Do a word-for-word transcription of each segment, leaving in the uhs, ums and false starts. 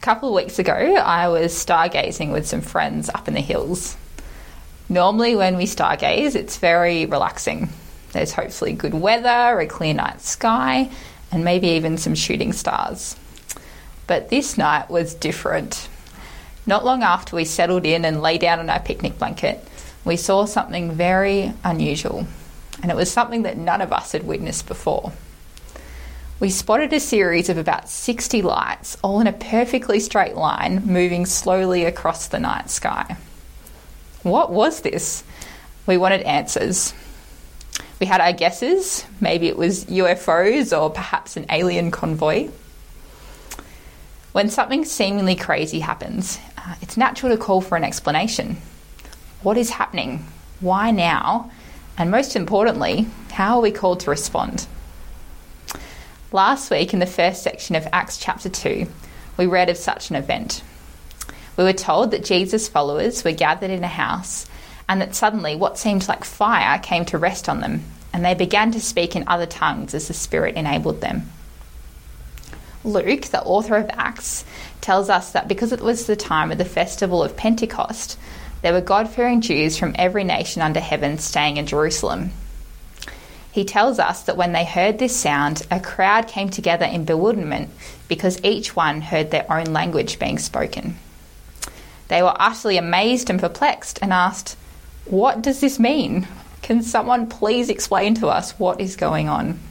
couple of weeks ago, I was stargazing with some friends up in the hills. Normally when we stargaze, it's very relaxing. There's hopefully good weather, a clear night sky, and maybe even some shooting stars. But this night was different. Not long after we settled in and lay down on our picnic blanket, we saw something very unusual, and it was something that none of us had witnessed before. We spotted a series of about sixty lights, all in a perfectly straight line, moving slowly across the night sky. What was this? We wanted answers. We had our guesses. Maybe it was U F Os or perhaps an alien convoy. When something seemingly crazy happens, uh, it's natural to call for an explanation. What is happening? Why now? And most importantly, how are we called to respond? Last week, in the first section of Acts chapter two, we read of such an event. We were told that Jesus' followers were gathered in a house and that suddenly what seemed like fire came to rest on them, and they began to speak in other tongues as the Spirit enabled them. Luke, the author of Acts, tells us that because it was the time of the festival of Pentecost, there were God-fearing Jews from every nation under heaven staying in Jerusalem. He tells us that when they heard this sound, a crowd came together in bewilderment because each one heard their own language being spoken. They were utterly amazed and perplexed and asked, "What does this mean? Can someone please explain to us what is going on?"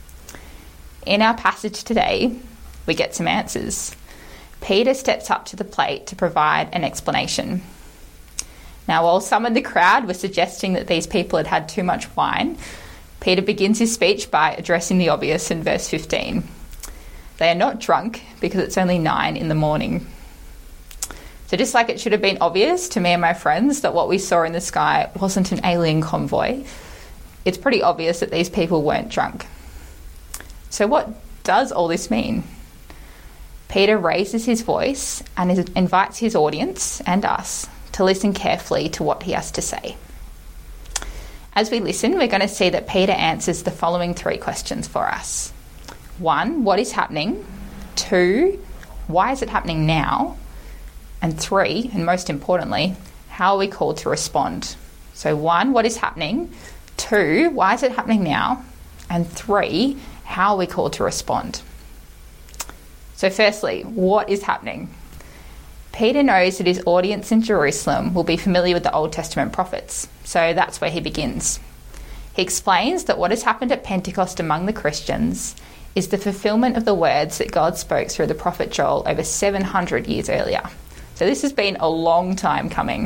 In our passage today, we get some answers. Peter steps up to the plate to provide an explanation. Now, while some in the crowd were suggesting that these people had had too much wine, Peter begins his speech by addressing the obvious in verse fifteen. They are not drunk because it's only nine in the morning. So just like it should have been obvious to me and my friends that what we saw in the sky wasn't an alien convoy, it's pretty obvious that these people weren't drunk. So what does all this mean? Peter raises his voice and invites his audience and us to listen carefully to what he has to say. As we listen, we're going to see that Peter answers the following three questions for us. One, what is happening? Two, why is it happening now? And three, and most importantly, how are we called to respond? So one, what is happening? Two, why is it happening now? And three, how are we called to respond? So firstly, what is happening? Peter knows that his audience in Jerusalem will be familiar with the Old Testament prophets, so that's where he begins. He explains that what has happened at Pentecost among the Christians is the fulfillment of the words that God spoke through the prophet Joel over seven hundred years earlier. So this has been a long time coming.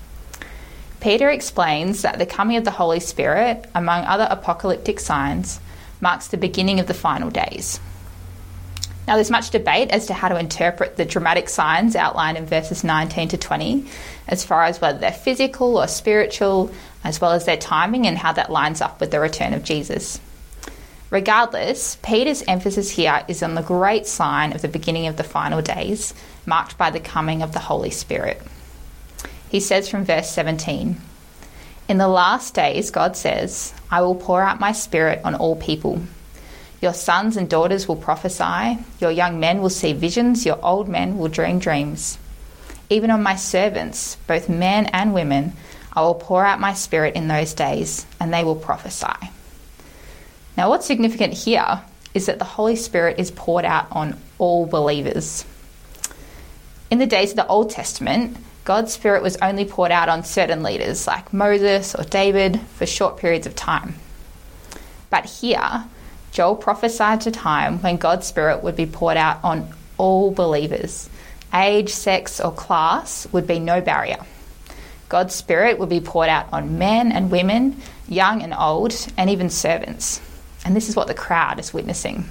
Peter explains that the coming of the Holy Spirit, among other apocalyptic signs, marks the beginning of the final days. Now, there's much debate as to how to interpret the dramatic signs outlined in verses nineteen to twenty, as far as whether they're physical or spiritual, as well as their timing and how that lines up with the return of Jesus. Regardless, Peter's emphasis here is on the great sign of the beginning of the final days, marked by the coming of the Holy Spirit. He says from verse seventeen, "In the last days, God says, I will pour out my Spirit on all people. Your sons and daughters will prophesy, your young men will see visions, your old men will dream dreams. Even on my servants, both men and women, I will pour out my Spirit in those days, and they will prophesy." Now, what's significant here is that the Holy Spirit is poured out on all believers. In the days of the Old Testament, God's Spirit was only poured out on certain leaders like Moses or David for short periods of time. But here, Joel prophesied a time when God's Spirit would be poured out on all believers. Age, sex, or class would be no barrier. God's Spirit would be poured out on men and women, young and old, and even servants. And this is what the crowd is witnessing.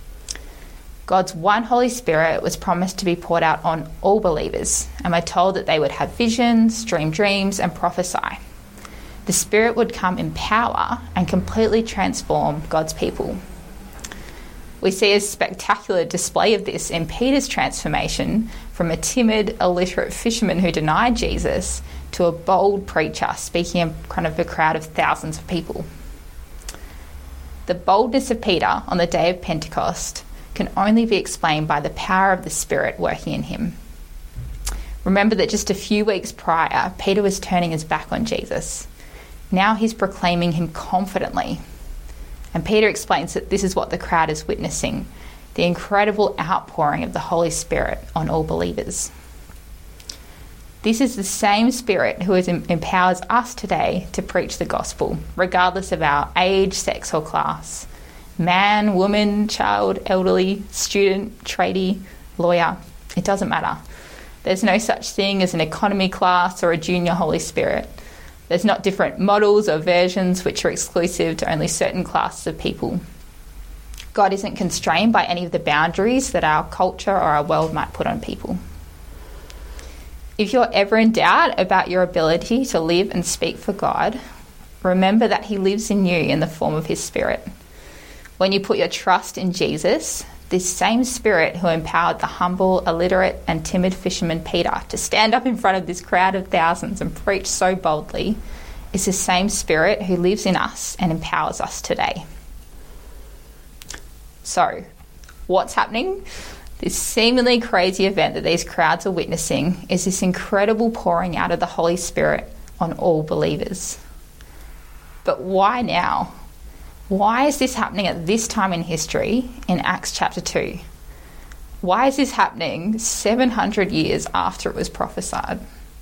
God's one Holy Spirit was promised to be poured out on all believers, and we're told that they would have visions, dream dreams, and prophesy. The Spirit would come in power and completely transform God's people. We see a spectacular display of this in Peter's transformation from a timid, illiterate fisherman who denied Jesus to a bold preacher speaking in front of a crowd of thousands of people. The boldness of Peter on the day of Pentecost can only be explained by the power of the Spirit working in him. Remember that just a few weeks prior, Peter was turning his back on Jesus. Now he's proclaiming him confidently. And Peter explains that this is what the crowd is witnessing, the incredible outpouring of the Holy Spirit on all believers. This is the same Spirit who empowers us today to preach the gospel, regardless of our age, sex or class. Man, woman, child, elderly, student, tradie, lawyer, it doesn't matter. There's no such thing as an economy class or a junior Holy Spirit. There's not different models or versions which are exclusive to only certain classes of people. God isn't constrained by any of the boundaries that our culture or our world might put on people. If you're ever in doubt about your ability to live and speak for God, remember that he lives in you in the form of his Spirit. When you put your trust in Jesus, this same Spirit who empowered the humble, illiterate and timid fisherman Peter to stand up in front of this crowd of thousands and preach so boldly is the same Spirit who lives in us and empowers us today. So, what's happening? This seemingly crazy event that these crowds are witnessing is this incredible pouring out of the Holy Spirit on all believers. But why now? Why is this happening at this time in history in Acts chapter two? Why is this happening seven hundred years after it was prophesied?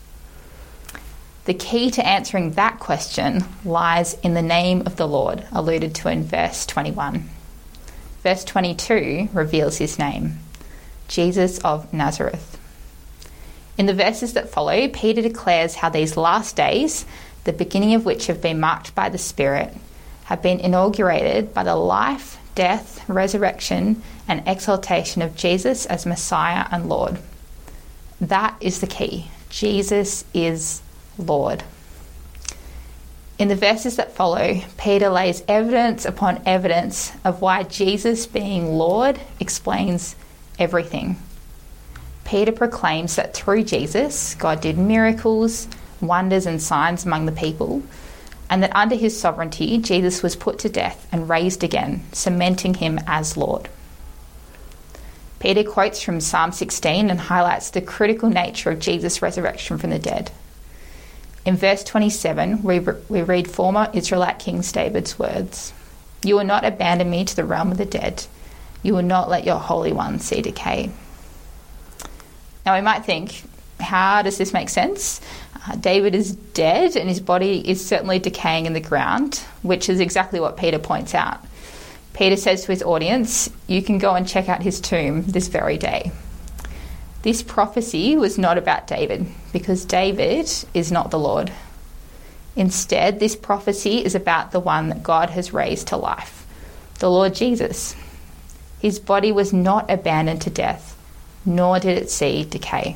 The key to answering that question lies in the name of the Lord, alluded to in verse twenty-one. Verse twenty-two reveals his name, Jesus of Nazareth. In the verses that follow, Peter declares how these last days, the beginning of which have been marked by the Spirit, have been inaugurated by the life, death, resurrection, and exaltation of Jesus as Messiah and Lord. That is the key. Jesus is Lord. In the verses that follow, Peter lays evidence upon evidence of why Jesus being Lord explains everything. Peter proclaims that through Jesus, God did miracles, wonders and signs among the people, and that under his sovereignty, Jesus was put to death and raised again, cementing him as Lord. Peter quotes from Psalm sixteen and highlights the critical nature of Jesus' resurrection from the dead. In verse twenty-seven, we, we read former Israelite King David's words, "You will not abandon me to the realm of the dead. You will not let your Holy One see decay." Now we might think, how does this make sense? Uh, David is dead and his body is certainly decaying in the ground, which is exactly what Peter points out. Peter says to his audience, you can go and check out his tomb this very day. This prophecy was not about David, because David is not the Lord. Instead, this prophecy is about the one that God has raised to life, the Lord Jesus. His body was not abandoned to death, nor did it see decay.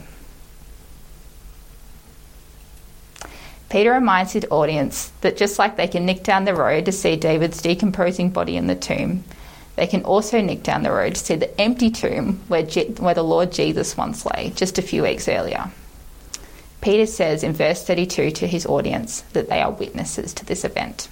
Peter reminds his audience that just like they can nick down the road to see David's decomposing body in the tomb, they can also nick down the road to see the empty tomb where, Je- where the Lord Jesus once lay, just a few weeks earlier. Peter says in verse thirty-two to his audience that they are witnesses to this event.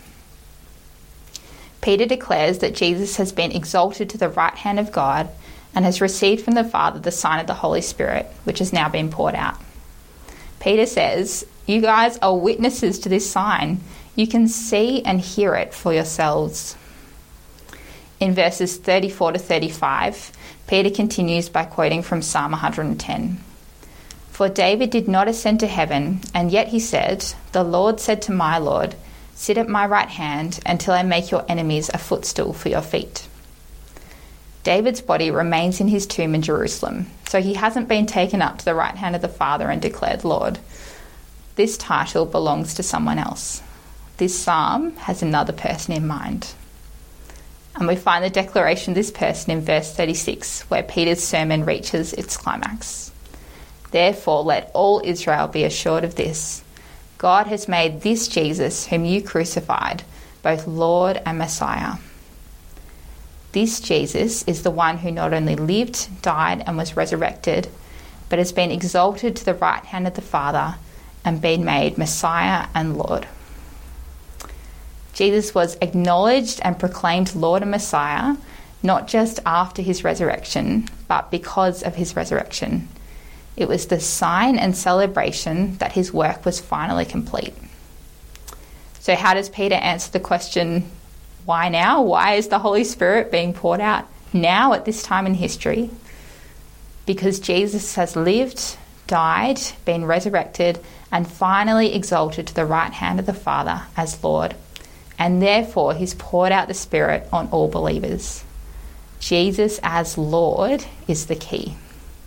Peter declares that Jesus has been exalted to the right hand of God and has received from the Father the sign of the Holy Spirit, which has now been poured out. Peter says, you guys are witnesses to this sign. You can see and hear it for yourselves. In verses thirty-four to thirty-five, Peter continues by quoting from Psalm one hundred ten. For David did not ascend to heaven, and yet he said, the Lord said to my Lord, sit at my right hand until I make your enemies a footstool for your feet. David's body remains in his tomb in Jerusalem, so he hasn't been taken up to the right hand of the Father and declared Lord. This title belongs to someone else. This psalm has another person in mind. And we find the declaration of this person in verse thirty-six, where Peter's sermon reaches its climax. Therefore, let all Israel be assured of this. God has made this Jesus, whom you crucified, both Lord and Messiah. This Jesus is the one who not only lived, died, and was resurrected, but has been exalted to the right hand of the Father and been made Messiah and Lord. Jesus was acknowledged and proclaimed Lord and Messiah, not just after his resurrection, but because of his resurrection. It was the sign and celebration that his work was finally complete. So how does Peter answer the question, why now? Why is the Holy Spirit being poured out now at this time in history? Because Jesus has lived, died, been resurrected, and finally exalted to the right hand of the Father as Lord. And therefore he's poured out the Spirit on all believers. Jesus as Lord is the key.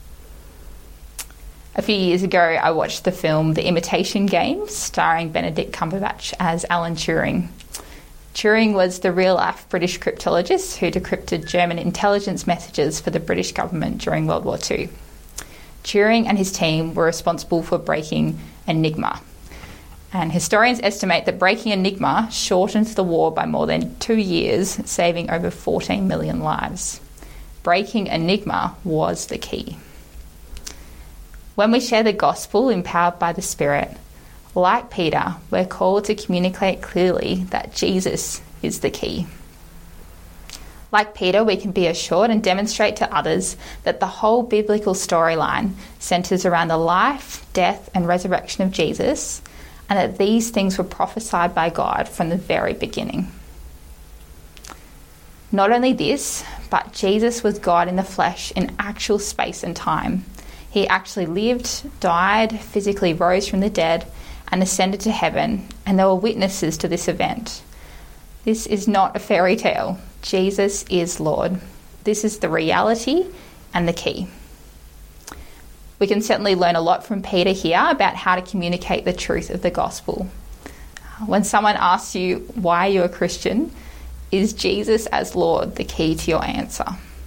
A few years ago, I watched the film The Imitation Game, starring Benedict Cumberbatch as Alan Turing. Turing was the real-life British cryptologist who decrypted German intelligence messages for the British government during World War Two. Turing and his team were responsible for breaking Enigma. And historians estimate that breaking Enigma shortened the war by more than two years, saving over fourteen million lives. Breaking Enigma was the key. When we share the gospel empowered by the Spirit, like Peter, we're called to communicate clearly that Jesus is the key. Like Peter, we can be assured and demonstrate to others that the whole biblical storyline centres around the life, death, and resurrection of Jesus, and that these things were prophesied by God from the very beginning. Not only this, but Jesus was God in the flesh in actual space and time. He actually lived, died, physically rose from the dead, and ascended to heaven, and they were witnesses to this event. This is not a fairy tale. Jesus is Lord. This is the reality and the key. We can certainly learn a lot from Peter here about how to communicate the truth of the gospel. When someone asks you why you're a Christian, is Jesus as Lord the key to your answer?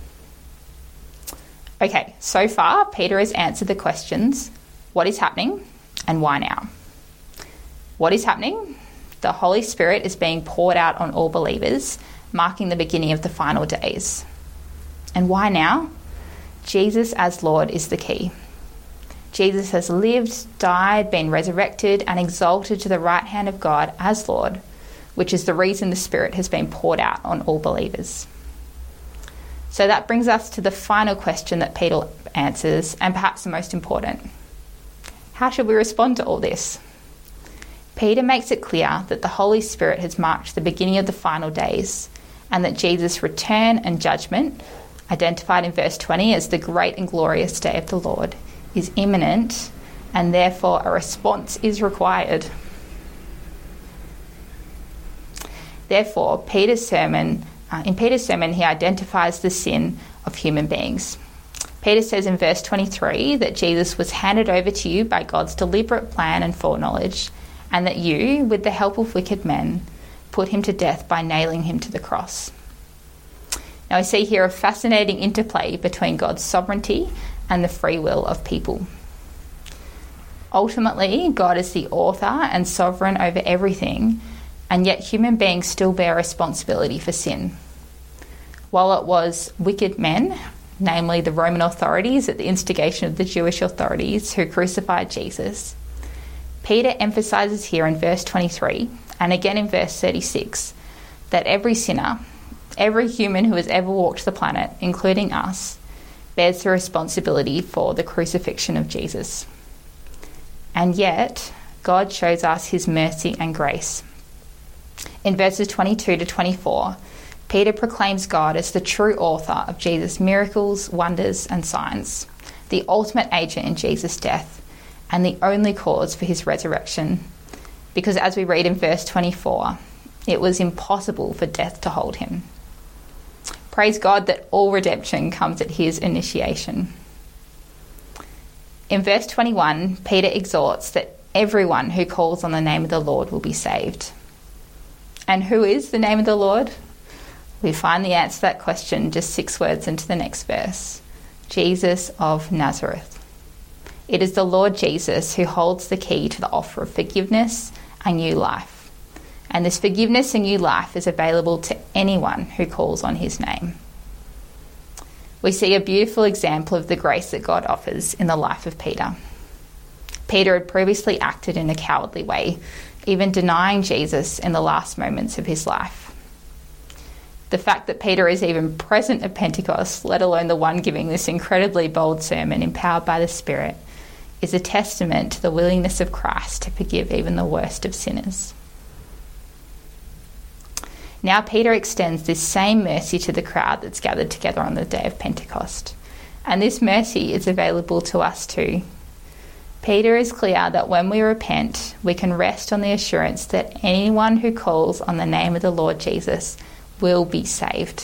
Okay, so far Peter has answered the questions, what is happening and why now? What is happening? The Holy Spirit is being poured out on all believers, marking the beginning of the final days. And why now? Jesus as Lord is the key. Jesus has lived, died, been resurrected, and exalted to the right hand of God as Lord, which is the reason the Spirit has been poured out on all believers. So that brings us to the final question that Peter answers, and perhaps the most important. How should we respond to all this? Peter makes it clear that the Holy Spirit has marked the beginning of the final days, and that Jesus' return and judgment, identified in verse twenty as the great and glorious day of the Lord, is imminent, and therefore a response is required. Therefore, Peter's sermon, uh, in Peter's sermon, he identifies the sin of human beings. Peter says in verse twenty-three that Jesus was handed over to you by God's deliberate plan and foreknowledge, and that you, with the help of wicked men, put him to death by nailing him to the cross. Now we see here a fascinating interplay between God's sovereignty and the free will of people. Ultimately, God is the author and sovereign over everything, and yet human beings still bear responsibility for sin. While it was wicked men, namely the Roman authorities at the instigation of the Jewish authorities who crucified Jesus, Peter emphasises here in verse twenty-three and again in verse thirty-six that every sinner, every human who has ever walked the planet, including us, bears the responsibility for the crucifixion of Jesus. And yet, God shows us his mercy and grace. In verses twenty-two to twenty-four, Peter proclaims God as the true author of Jesus' miracles, wonders, and signs, the ultimate agent in Jesus' death, and the only cause for his resurrection. Because as we read in verse twenty-four, it was impossible for death to hold him. Praise God that all redemption comes at his initiation. In verse twenty-one, Peter exhorts that everyone who calls on the name of the Lord will be saved. And who is the name of the Lord? We find the answer to that question just six words into the next verse. Jesus of Nazareth. It is the Lord Jesus who holds the key to the offer of forgiveness and new life. And this forgiveness and new life is available to anyone who calls on his name. We see a beautiful example of the grace that God offers in the life of Peter. Peter had previously acted in a cowardly way, even denying Jesus in the last moments of his life. The fact that Peter is even present at Pentecost, let alone the one giving this incredibly bold sermon empowered by the Spirit, is a testament to the willingness of Christ to forgive even the worst of sinners. Now Peter extends this same mercy to the crowd that's gathered together on the day of Pentecost. And this mercy is available to us too. Peter is clear that when we repent, we can rest on the assurance that anyone who calls on the name of the Lord Jesus will be saved.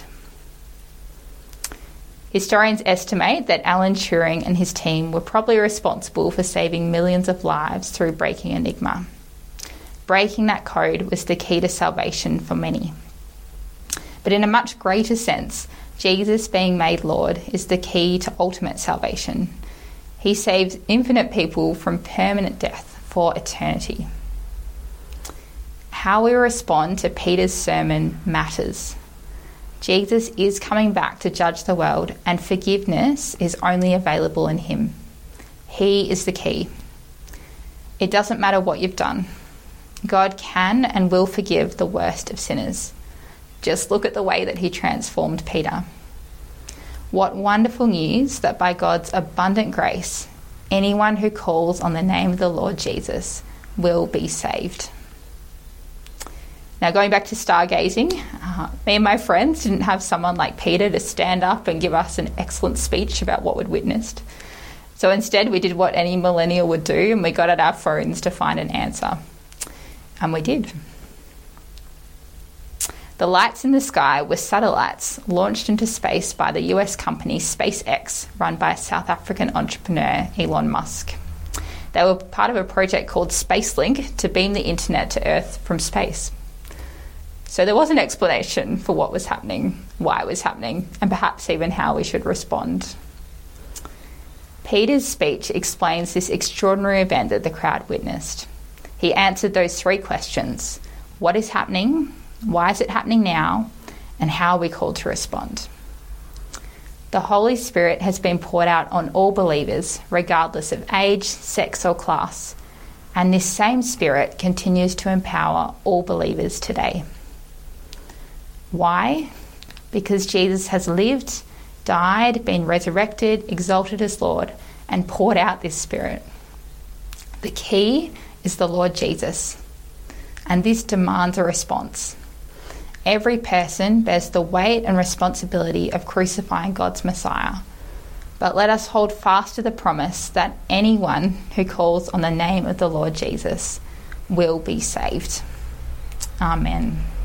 Historians estimate that Alan Turing and his team were probably responsible for saving millions of lives through breaking Enigma. Breaking that code was the key to salvation for many. But in a much greater sense, Jesus being made Lord is the key to ultimate salvation. He saves infinite people from permanent death for eternity. How we respond to Peter's sermon matters. Jesus is coming back to judge the world, and forgiveness is only available in him. He is the key. It doesn't matter what you've done. God can and will forgive the worst of sinners. Just look at the way that he transformed Peter. What wonderful news that by God's abundant grace, anyone who calls on the name of the Lord Jesus will be saved. Now, going back to stargazing, uh, me and my friends didn't have someone like Peter to stand up and give us an excellent speech about what we'd witnessed. So instead, we did what any millennial would do, and we got at our phones to find an answer. And we did. The lights in the sky were satellites launched into space by the U S company SpaceX, run by South African entrepreneur Elon Musk. They were part of a project called SpaceLink to beam the internet to Earth from space. So there was an explanation for what was happening, why it was happening, and perhaps even how we should respond. Peter's speech explains this extraordinary event that the crowd witnessed. He answered those three questions: what is happening? Why is it happening now? And how are we called to respond? The Holy Spirit has been poured out on all believers, regardless of age, sex, or class. And this same Spirit continues to empower all believers today. Why? Because Jesus has lived, died, been resurrected, exalted as Lord, and poured out this Spirit. The key is the Lord Jesus. And this demands a response. Every person bears the weight and responsibility of crucifying God's Messiah. But let us hold fast to the promise that anyone who calls on the name of the Lord Jesus will be saved. Amen.